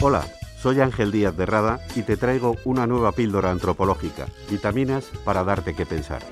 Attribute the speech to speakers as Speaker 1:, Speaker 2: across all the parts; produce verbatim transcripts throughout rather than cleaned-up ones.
Speaker 1: Hola, soy Ángel Díaz de Rada y te traigo una nueva píldora antropológica, vitaminas para darte que pensar.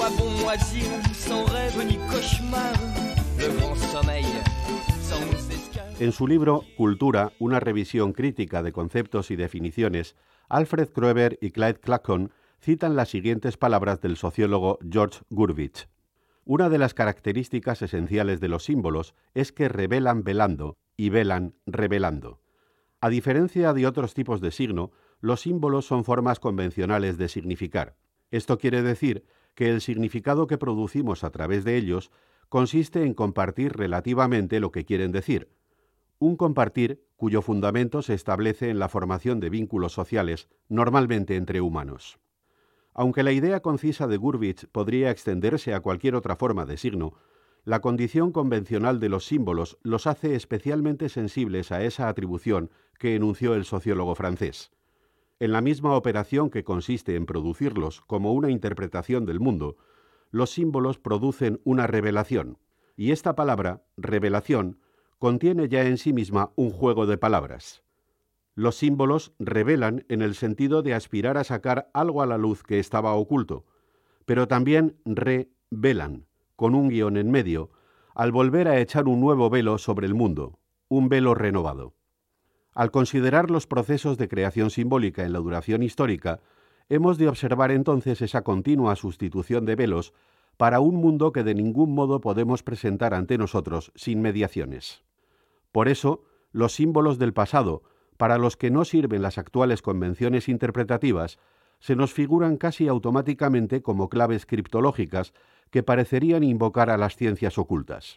Speaker 1: En su libro Cultura, una revisión crítica de conceptos y definiciones, Alfred Kroeber y Clyde Clacton citan las siguientes palabras del sociólogo George Gurvitch. Una de las características esenciales de los símbolos es que revelan velando y velan revelando. A diferencia de otros tipos de signo, los símbolos son formas convencionales de significar. Esto quiere decir que el significado que producimos a través de ellos consiste en compartir relativamente lo que quieren decir. Un compartir cuyo fundamento se establece en la formación de vínculos sociales, normalmente entre humanos. Aunque la idea concisa de Gurvitch podría extenderse a cualquier otra forma de signo, la condición convencional de los símbolos los hace especialmente sensibles a esa atribución que enunció el sociólogo francés. En la misma operación que consiste en producirlos como una interpretación del mundo, los símbolos producen una revelación, y esta palabra, revelación, contiene ya en sí misma un juego de palabras. Los símbolos revelan en el sentido de aspirar a sacar algo a la luz que estaba oculto, pero también revelan, con un guión en medio, al volver a echar un nuevo velo sobre el mundo, un velo renovado. Al considerar los procesos de creación simbólica en la duración histórica, hemos de observar entonces esa continua sustitución de velos para un mundo que de ningún modo podemos presentar ante nosotros sin mediaciones. Por eso, los símbolos del pasado, para los que no sirven las actuales convenciones interpretativas, se nos figuran casi automáticamente como claves criptológicas que parecerían invocar a las ciencias ocultas.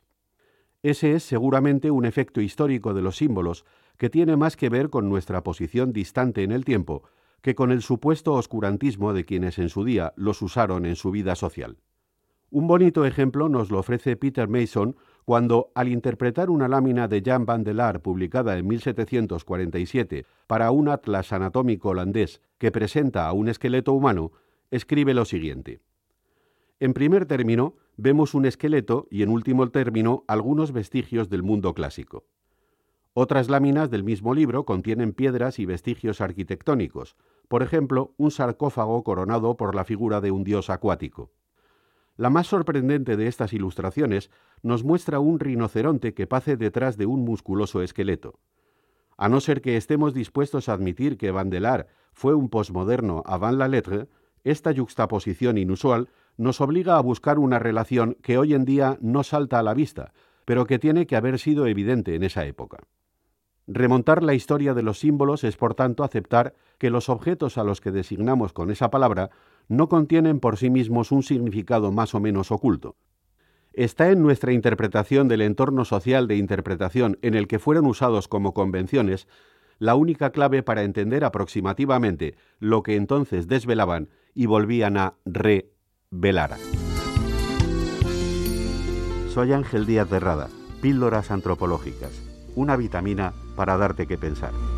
Speaker 1: Ese es seguramente un efecto histórico de los símbolos que tiene más que ver con nuestra posición distante en el tiempo que con el supuesto oscurantismo de quienes en su día los usaron en su vida social. Un bonito ejemplo nos lo ofrece Peter Mason cuando, al interpretar una lámina de Jan van der Laar publicada en mil setecientos cuarenta y siete para un atlas anatómico holandés que presenta a un esqueleto humano, escribe lo siguiente. En primer término, vemos un esqueleto y en último término algunos vestigios del mundo clásico. Otras láminas del mismo libro contienen piedras y vestigios arquitectónicos, por ejemplo, un sarcófago coronado por la figura de un dios acuático. La más sorprendente de estas ilustraciones nos muestra un rinoceronte que pace detrás de un musculoso esqueleto. A no ser que estemos dispuestos a admitir que Van der Laar fue un posmoderno avant la lettre, esta yuxtaposición inusual nos obliga a buscar una relación que hoy en día no salta a la vista, pero que tiene que haber sido evidente en esa época. Remontar la historia de los símbolos es, por tanto, aceptar que los objetos a los que designamos con esa palabra no contienen por sí mismos un significado más o menos oculto. Está en nuestra interpretación del entorno social de interpretación en el que fueron usados como convenciones la única clave para entender aproximativamente lo que entonces desvelaban y volvían a revelar. Soy Ángel Díaz de Rada, Píldoras Antropológicas, una vitamina para darte que pensar.